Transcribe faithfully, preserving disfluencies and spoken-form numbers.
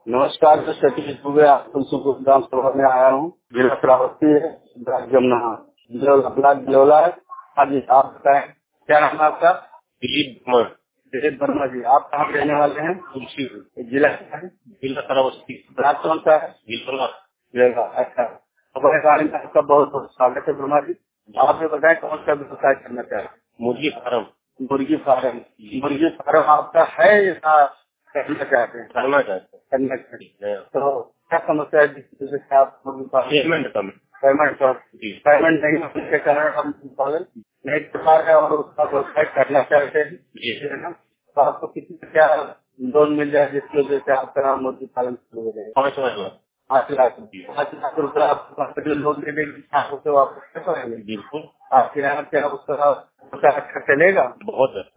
नमस्कार, मैं सतीश दुबे तुलसीपुर विधानसभा में आया हूँ। जिला श्रावस्ती है, जमुना बिलोला ब्लॉक बिलोला है। हाँ जी, आप बताएं क्या नाम है आपका? दिलीप वर्मा। दिलीप वर्मा जी, आप कहाँ रहने वाले हैं? तुलसीपुर जिला है? जिला श्रावस्ती। ब्लॉक कौन सा है? बिलोला। बिलोला। अच्छा, हमारे गाड़ी में आपका बहुत बहुत स्वागत है वर्मा जी। आप ये बताएं कौन सा व्यवसाय करना चाहते हैं? मुर्गी फार्म। मुर्गी फार्म। मुर्गी फार्म आपका है या करना चाहते हैं? करना चाहते हैं। करना चाहते हैं तो क्या समस्या है जिसकी वजह से आप मुर्गी फार्म? पेमेंट कम। पेमेंट कम। पेमेंट नहीं होने के कारण हम पालन नहीं कर पा रहे और उसका व्यवसाय करना चाहते हैं, है ना? तो आपको किसी क्या लोन मिल जाए जिसकी वजह से आपका मुर्गी पालन शुरू हो जाए? पाँच लाख। पाँच लाख पाँच लाख रुपए आपको कंपनी लोन दे देगी, आप उसे वापस कर पाएंगे? बिल्कुल। आपके यहाँ क्या उसका अच्छा चलेगा? बहुत अच्छा।